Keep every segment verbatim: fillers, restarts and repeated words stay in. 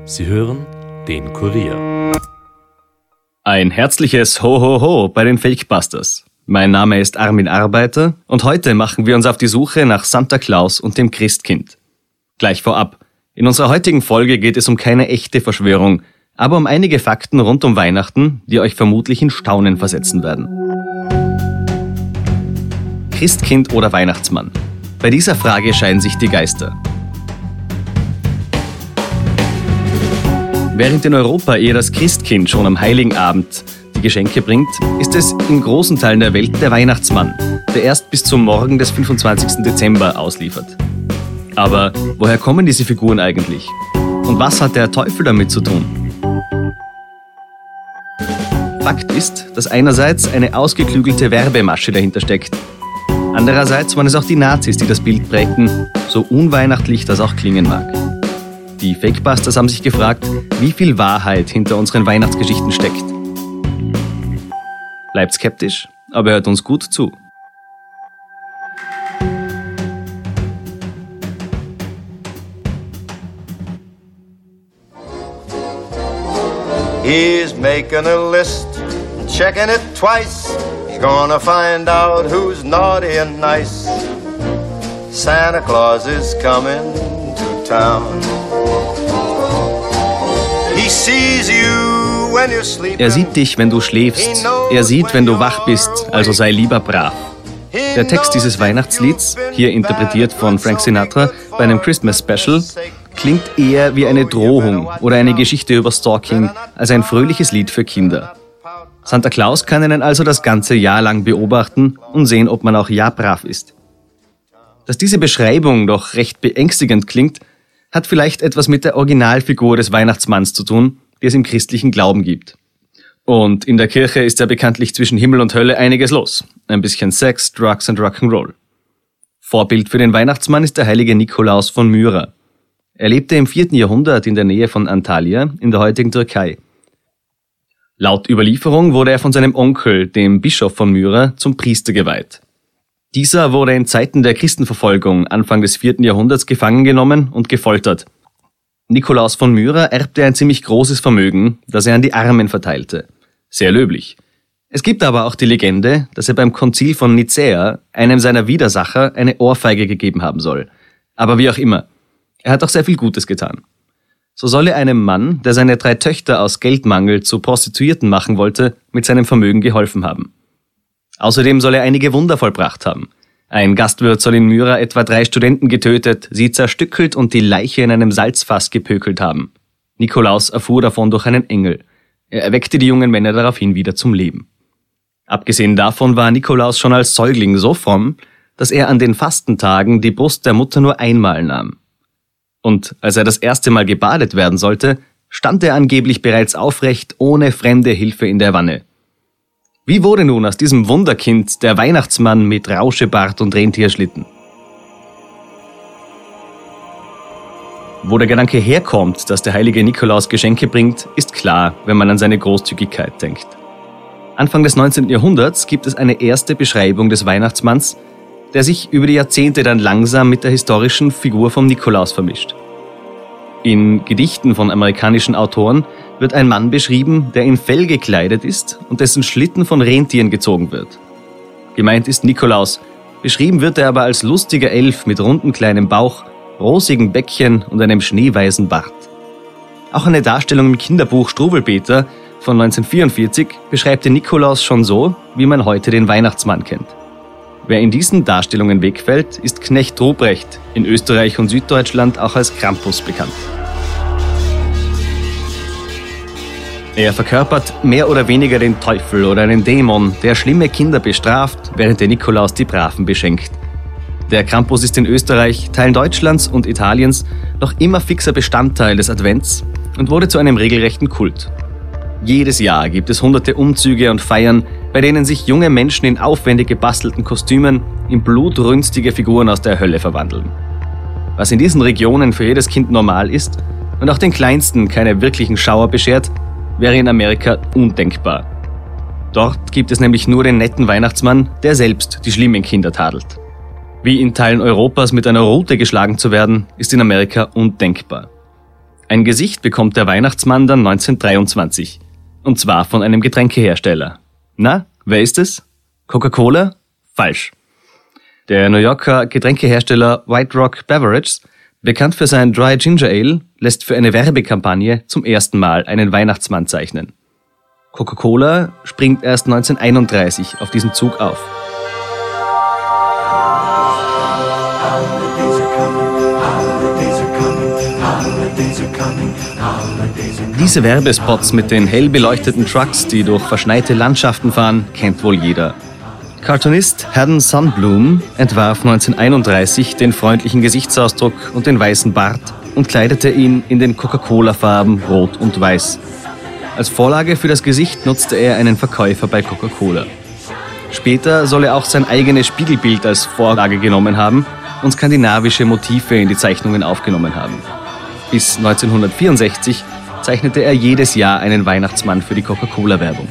Sie hören den Kurier. Ein herzliches Ho Ho Ho bei den Fakebusters. Mein Name ist Armin Arbeiter und heute machen wir uns auf die Suche nach Santa Claus und dem Christkind. Gleich vorab, in unserer heutigen Folge geht es um keine echte Verschwörung, aber um einige Fakten rund um Weihnachten, die euch vermutlich in Staunen versetzen werden. Christkind oder Weihnachtsmann? Bei dieser Frage scheiden sich die Geister. Während in Europa eher das Christkind schon am Heiligen Abend die Geschenke bringt, ist es in großen Teilen der Welt der Weihnachtsmann, der erst bis zum Morgen des fünfundzwanzigsten Dezember ausliefert. Aber woher kommen diese Figuren eigentlich? Und was hat der Teufel damit zu tun? Fakt ist, dass einerseits eine ausgeklügelte Werbemasche dahinter steckt. Andererseits waren es auch die Nazis, die das Bild prägten, so unweihnachtlich das auch klingen mag. Die Fakebusters haben sich gefragt, wie viel Wahrheit hinter unseren Weihnachtsgeschichten steckt. Bleibt skeptisch, aber hört uns gut zu. He's making a list, checking it twice. He's gonna find out who's naughty and nice. Santa Claus is coming to town. He sees you when you're sleeping. Er sieht dich, wenn du schläfst. Er sieht, wenn du wach bist, also sei lieber brav. Der Text dieses Weihnachtslieds, hier interpretiert von Frank Sinatra bei einem Christmas Special, klingt eher wie eine Drohung oder eine Geschichte über Stalking als ein fröhliches Lied für Kinder. Santa Claus kann einen also das ganze Jahr lang beobachten und sehen, ob man auch ja brav ist. Dass diese Beschreibung doch recht beängstigend klingt, hat vielleicht etwas mit der Originalfigur des Weihnachtsmanns zu tun, die es im christlichen Glauben gibt. Und in der Kirche ist ja bekanntlich zwischen Himmel und Hölle einiges los. Ein bisschen Sex, Drugs und Rock'n'Roll. Vorbild für den Weihnachtsmann ist der heilige Nikolaus von Myra. Er lebte im vierten Jahrhundert in der Nähe von Antalya in der heutigen Türkei. Laut Überlieferung wurde er von seinem Onkel, dem Bischof von Myra, zum Priester geweiht. Dieser wurde in Zeiten der Christenverfolgung Anfang des vierten Jahrhunderts gefangen genommen und gefoltert. Nikolaus von Myra erbte ein ziemlich großes Vermögen, das er an die Armen verteilte. Sehr löblich. Es gibt aber auch die Legende, dass er beim Konzil von Nicäa einem seiner Widersacher eine Ohrfeige gegeben haben soll. Aber wie auch immer, er hat auch sehr viel Gutes getan. So soll er einem Mann, der seine drei Töchter aus Geldmangel zu Prostituierten machen wollte, mit seinem Vermögen geholfen haben. Außerdem soll er einige Wunder vollbracht haben. Ein Gastwirt soll in Myra etwa drei Studenten getötet, sie zerstückelt und die Leiche in einem Salzfass gepökelt haben. Nikolaus erfuhr davon durch einen Engel. Er erweckte die jungen Männer daraufhin wieder zum Leben. Abgesehen davon war Nikolaus schon als Säugling so fromm, dass er an den Fastentagen die Brust der Mutter nur einmal nahm. Und als er das erste Mal gebadet werden sollte, stand er angeblich bereits aufrecht, ohne fremde Hilfe in der Wanne. Wie wurde nun aus diesem Wunderkind der Weihnachtsmann mit Rauschebart und Rentierschlitten? Wo der Gedanke herkommt, dass der heilige Nikolaus Geschenke bringt, ist klar, wenn man an seine Großzügigkeit denkt. Anfang des neunzehnten Jahrhunderts gibt es eine erste Beschreibung des Weihnachtsmanns, der sich über die Jahrzehnte dann langsam mit der historischen Figur vom Nikolaus vermischt. In Gedichten von amerikanischen Autoren wird ein Mann beschrieben, der in Fell gekleidet ist und dessen Schlitten von Rentieren gezogen wird. Gemeint ist Nikolaus, beschrieben wird er aber als lustiger Elf mit rundem kleinem Bauch, rosigen Bäckchen und einem schneeweißen Bart. Auch eine Darstellung im Kinderbuch Struwwelpeter von neunzehnhundertvierundvierzig beschreibt den Nikolaus schon so, wie man heute den Weihnachtsmann kennt. Wer in diesen Darstellungen wegfällt, ist Knecht Ruprecht, in Österreich und Süddeutschland auch als Krampus bekannt. Er verkörpert mehr oder weniger den Teufel oder einen Dämon, der schlimme Kinder bestraft, während der Nikolaus die Braven beschenkt. Der Krampus ist in Österreich, Teilen Deutschlands und Italiens noch immer fixer Bestandteil des Advents und wurde zu einem regelrechten Kult. Jedes Jahr gibt es hunderte Umzüge und Feiern, bei denen sich junge Menschen in aufwendig gebastelten Kostümen in blutrünstige Figuren aus der Hölle verwandeln. Was in diesen Regionen für jedes Kind normal ist und auch den Kleinsten keine wirklichen Schauer beschert, wäre in Amerika undenkbar. Dort gibt es nämlich nur den netten Weihnachtsmann, der selbst die schlimmen Kinder tadelt. Wie in Teilen Europas mit einer Rute geschlagen zu werden, ist in Amerika undenkbar. Ein Gesicht bekommt der Weihnachtsmann dann neunzehnhundertdreiundzwanzig. Und zwar von einem Getränkehersteller. Na, wer ist es? Coca-Cola? Falsch. Der New Yorker Getränkehersteller White Rock Beverages, bekannt für sein Dry Ginger Ale, lässt für eine Werbekampagne zum ersten Mal einen Weihnachtsmann zeichnen. Coca-Cola springt erst neunzehnhunderteinunddreißig auf diesen Zug auf. Diese Werbespots mit den hell beleuchteten Trucks, die durch verschneite Landschaften fahren, kennt wohl jeder. Cartoonist Haddon Sundblom entwarf neunzehnhunderteinunddreißig den freundlichen Gesichtsausdruck und den weißen Bart und kleidete ihn in den Coca-Cola-Farben Rot und Weiß. Als Vorlage für das Gesicht nutzte er einen Verkäufer bei Coca-Cola. Später soll er auch sein eigenes Spiegelbild als Vorlage genommen haben und skandinavische Motive in die Zeichnungen aufgenommen haben. Bis neunzehnhundertvierundsechzig zeichnete er jedes Jahr einen Weihnachtsmann für die Coca-Cola-Werbung.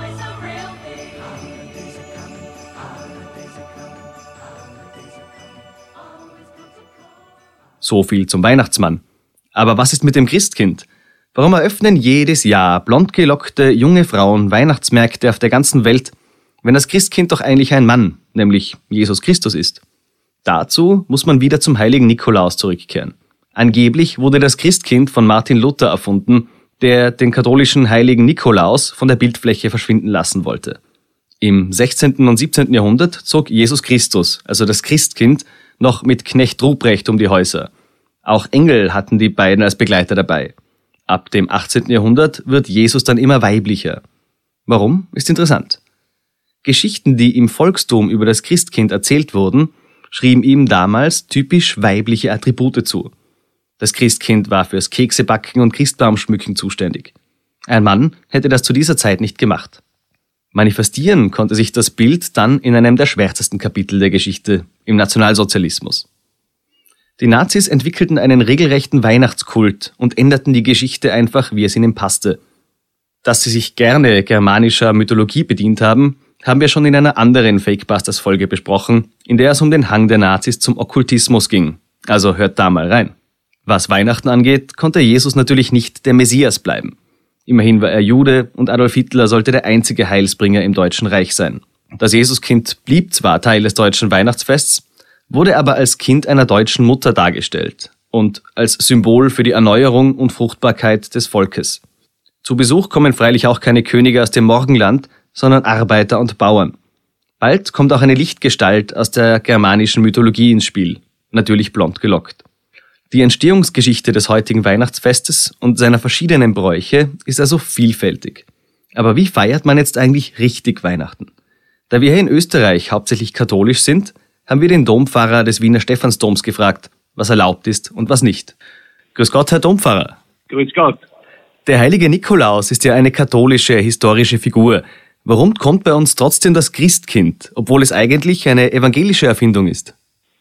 So viel zum Weihnachtsmann. Aber was ist mit dem Christkind? Warum eröffnen jedes Jahr blond gelockte junge Frauen Weihnachtsmärkte auf der ganzen Welt, wenn das Christkind doch eigentlich ein Mann, nämlich Jesus Christus ist? Dazu muss man wieder zum heiligen Nikolaus zurückkehren. Angeblich wurde das Christkind von Martin Luther erfunden, der den katholischen heiligen Nikolaus von der Bildfläche verschwinden lassen wollte. Im sechzehnten und siebzehnten Jahrhundert zog Jesus Christus, also das Christkind, noch mit Knecht Ruprecht um die Häuser. Auch Engel hatten die beiden als Begleiter dabei. Ab dem achtzehnten Jahrhundert wird Jesus dann immer weiblicher. Warum? Ist interessant. Geschichten, die im Volkstum über das Christkind erzählt wurden, schrieben ihm damals typisch weibliche Attribute zu. Das Christkind war fürs Keksebacken und Christbaumschmücken zuständig. Ein Mann hätte das zu dieser Zeit nicht gemacht. Manifestieren konnte sich das Bild dann in einem der schwärzesten Kapitel der Geschichte, im Nationalsozialismus. Die Nazis entwickelten einen regelrechten Weihnachtskult und änderten die Geschichte einfach, wie es ihnen passte. Dass sie sich gerne germanischer Mythologie bedient haben, haben wir schon in einer anderen Fakebusters-Folge besprochen, in der es um den Hang der Nazis zum Okkultismus ging. Also hört da mal rein. Was Weihnachten angeht, konnte Jesus natürlich nicht der Messias bleiben. Immerhin war er Jude und Adolf Hitler sollte der einzige Heilsbringer im Deutschen Reich sein. Das Jesuskind blieb zwar Teil des deutschen Weihnachtsfests, wurde aber als Kind einer deutschen Mutter dargestellt und als Symbol für die Erneuerung und Fruchtbarkeit des Volkes. Zu Besuch kommen freilich auch keine Könige aus dem Morgenland, sondern Arbeiter und Bauern. Bald kommt auch eine Lichtgestalt aus der germanischen Mythologie ins Spiel, natürlich blond gelockt. Die Entstehungsgeschichte des heutigen Weihnachtsfestes und seiner verschiedenen Bräuche ist also vielfältig. Aber wie feiert man jetzt eigentlich richtig Weihnachten? Da wir hier in Österreich hauptsächlich katholisch sind, haben wir den Dompfarrer des Wiener Stephansdoms gefragt, was erlaubt ist und was nicht. Grüß Gott, Herr Dompfarrer. Grüß Gott. Der heilige Nikolaus ist ja eine katholische, historische Figur. Warum kommt bei uns trotzdem das Christkind, obwohl es eigentlich eine evangelische Erfindung ist?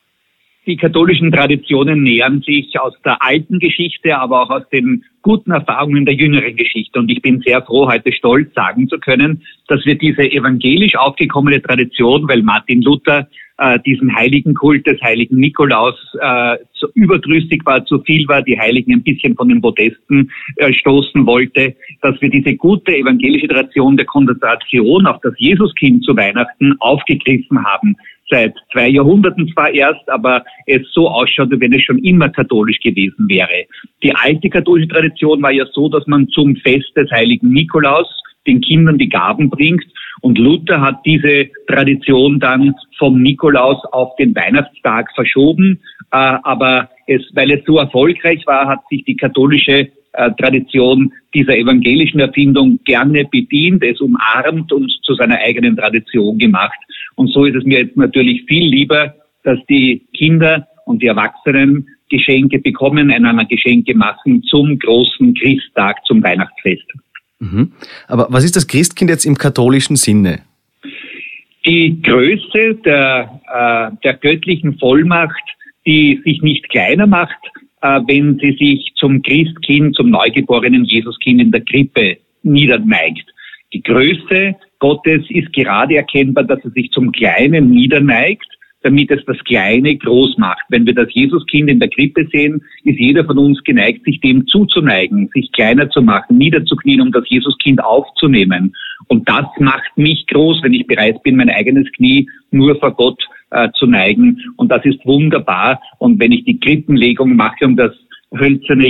Die katholischen Traditionen nähern sich aus der alten Geschichte, aber auch aus den guten Erfahrungen der jüngeren Geschichte. Und ich bin sehr froh, heute stolz sagen zu können, dass wir diese evangelisch aufgekommene Tradition, weil Martin Luther äh, diesen heiligen Kult des heiligen Nikolaus äh, zu überdrüssig war, zu viel war, die Heiligen ein bisschen von den Podesten äh, stoßen wollte, dass wir diese gute evangelische Tradition der Konzentration auf das Jesuskind zu Weihnachten aufgegriffen haben. Seit zwei Jahrhunderten zwar erst, aber es so ausschaut, als wenn es schon immer katholisch gewesen wäre. Die alte katholische Tradition war ja so, dass man zum Fest des heiligen Nikolaus den Kindern die Gaben bringt. Und Luther hat diese Tradition dann vom Nikolaus auf den Weihnachtstag verschoben. Aber es, weil es so erfolgreich war, hat sich die katholische Tradition dieser evangelischen Erfindung gerne bedient, es umarmt und zu seiner eigenen Tradition gemacht. Und so ist es mir jetzt natürlich viel lieber, dass die Kinder und die Erwachsenen Geschenke bekommen, einander Geschenke machen zum großen Christtag, zum Weihnachtsfest. Mhm. Aber was ist das Christkind jetzt im katholischen Sinne? Die Größe der, äh, der göttlichen Vollmacht, die sich nicht kleiner macht, äh, wenn sie sich zum Christkind, zum neugeborenen Jesuskind in der Krippe niederneigt. Die Größe Gottes ist gerade erkennbar, dass er sich zum Kleinen niederneigt, damit es das Kleine groß macht. Wenn wir das Jesuskind in der Krippe sehen, ist jeder von uns geneigt, sich dem zuzuneigen, sich kleiner zu machen, niederzuknien, um das Jesuskind aufzunehmen. Und das macht mich groß, wenn ich bereit bin, mein eigenes Knie nur vor Gott äh, zu neigen. Und das ist wunderbar. Und wenn ich die Krippenlegung mache, um das hölzerne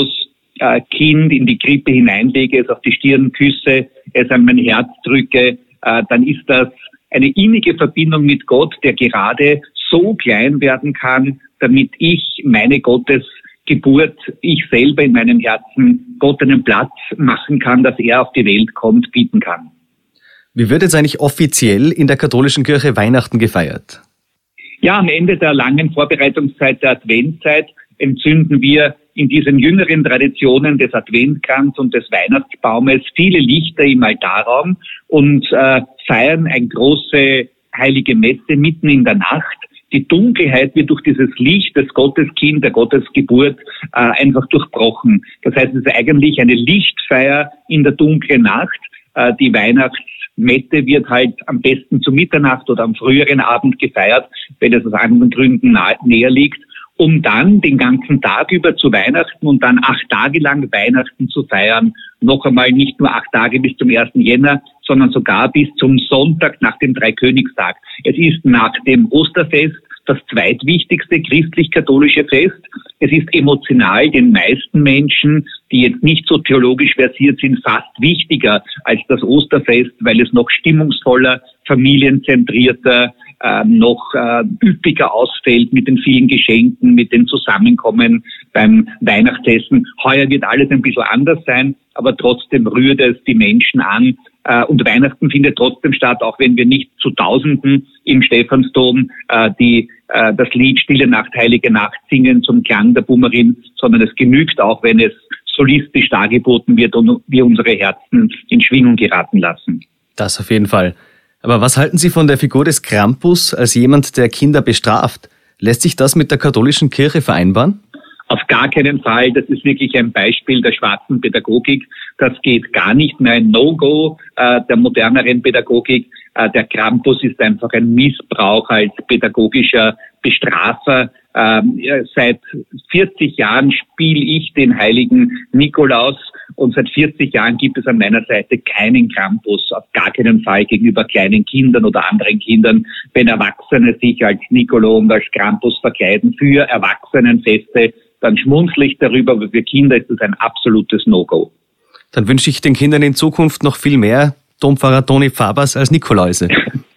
Jesus-Kind in die Krippe hineinlege, es auf die Stirn küsse, es an mein Herz drücke, äh, dann ist das eine innige Verbindung mit Gott, der gerade so klein werden kann, damit ich meine Gottesgeburt, ich selber in meinem Herzen Gott einen Platz machen kann, dass er auf die Welt kommt, bieten kann. Wie wird jetzt eigentlich offiziell in der katholischen Kirche Weihnachten gefeiert? Ja, am Ende der langen Vorbereitungszeit der Adventszeit entzünden wir in diesen jüngeren Traditionen des Adventkranz und des Weihnachtsbaumes viele Lichter im Altarraum und äh, feiern eine große heilige Messe mitten in der Nacht. Die Dunkelheit wird durch dieses Licht des Gotteskind, der Gottesgeburt, äh, einfach durchbrochen. Das heißt, es ist eigentlich eine Lichtfeier in der dunklen Nacht. Äh, die Weihnachtsmette wird halt am besten zu Mitternacht oder am früheren Abend gefeiert, wenn es aus anderen Gründen nahe, näher liegt, um dann den ganzen Tag über zu Weihnachten und dann acht Tage lang Weihnachten zu feiern. Noch einmal nicht nur acht Tage bis zum ersten Jänner, sondern sogar bis zum Sonntag nach dem Dreikönigstag. Es ist nach dem Osterfest das zweitwichtigste christlich-katholische Fest. Es ist emotional den meisten Menschen, die jetzt nicht so theologisch versiert sind, fast wichtiger als das Osterfest, weil es noch stimmungsvoller, familienzentrierter, äh, noch äh, üppiger ausfällt mit den vielen Geschenken, mit den Zusammenkommen beim Weihnachtsessen. Heuer wird alles ein bisschen anders sein, aber trotzdem rührt es die Menschen an. Äh, und Weihnachten findet trotzdem statt, auch wenn wir nicht zu Tausenden im Stephansdom äh, die äh, das Lied Stille Nacht, Heilige Nacht singen zum Klang der Bummerin, sondern es genügt auch, wenn es solistisch dargeboten wird und wir unsere Herzen in Schwingung geraten lassen. Das auf jeden Fall. Aber was halten Sie von der Figur des Krampus als jemand, der Kinder bestraft? Lässt sich das mit der katholischen Kirche vereinbaren? Auf gar keinen Fall. Das ist wirklich ein Beispiel der schwarzen Pädagogik. Das geht gar nicht mehr. Ein No-Go äh, der moderneren Pädagogik. Äh, der Krampus ist einfach ein Missbrauch als pädagogischer Bestrafer. Ähm, seit vierzig Jahren spiele ich den heiligen Nikolaus und seit vierzig Jahren gibt es an meiner Seite keinen Krampus, auf gar keinen Fall gegenüber kleinen Kindern oder anderen Kindern. Wenn Erwachsene sich als Nikolaus und als Krampus verkleiden für Erwachsenenfeste, dann schmunzle ich darüber, aber für Kinder ist es ein absolutes No-Go. Dann wünsche ich den Kindern in Zukunft noch viel mehr Dompfarrer Toni Fabers als Nikoläuse.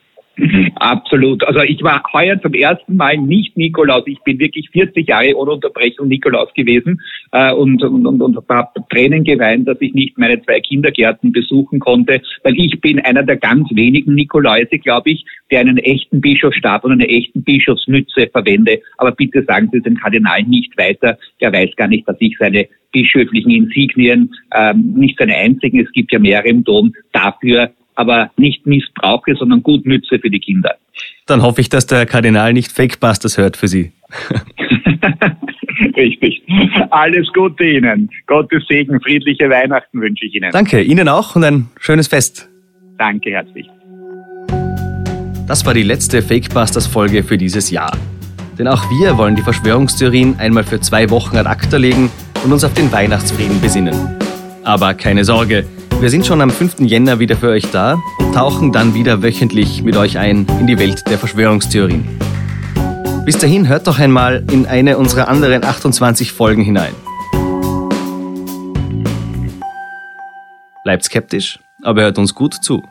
Absolut. Also ich war heuer zum ersten Mal nicht Nikolaus. Ich bin wirklich vierzig Jahre ohne Unterbrechung Nikolaus gewesen äh, und, und, und, und habe Tränen geweint, dass ich nicht meine zwei Kindergärten besuchen konnte, weil ich bin einer der ganz wenigen Nikoläuse, glaube ich, der einen echten Bischofsstab und eine echten Bischofsmütze verwende. Aber bitte sagen Sie dem Kardinal nicht weiter. Der weiß gar nicht, dass ich seine bischöflichen Insignien, ähm, nicht seine einzigen, es gibt ja mehrere im Dom, dafür aber nicht missbrauche, sondern gut nütze für die Kinder. Dann hoffe ich, dass der Kardinal nicht Fakebusters hört für Sie. Richtig. Alles Gute Ihnen. Gottes Segen, friedliche Weihnachten wünsche ich Ihnen. Danke, Ihnen auch und ein schönes Fest. Danke herzlich. Das war die letzte Fakebusters-Folge für dieses Jahr. Denn auch wir wollen die Verschwörungstheorien einmal für zwei Wochen ad acta legen und uns auf den Weihnachtsfrieden besinnen. Aber keine Sorge, wir sind schon am fünften Jänner wieder für euch da und tauchen dann wieder wöchentlich mit euch ein in die Welt der Verschwörungstheorien. Bis dahin hört doch einmal in eine unserer anderen achtundzwanzig Folgen hinein. Bleibt skeptisch, aber hört uns gut zu.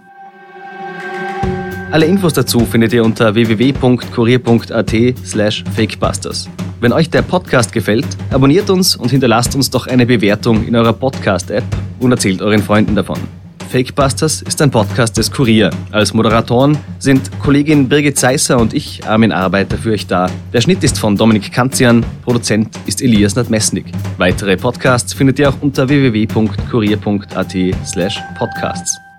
Alle Infos dazu findet ihr unter w w w punkt kurier punkt a t slash fakebusters. Wenn euch der Podcast gefällt, abonniert uns und hinterlasst uns doch eine Bewertung in eurer Podcast-App und erzählt euren Freunden davon. Fakebusters ist ein Podcast des Kurier. Als Moderatoren sind Kollegin Birgit Seisser und ich, Armin Arbeiter, für euch da. Der Schnitt ist von Dominik Kanzian, Produzent ist Elias Nadmesnik. Weitere Podcasts findet ihr auch unter w w w punkt kurier punkt a t slash podcasts.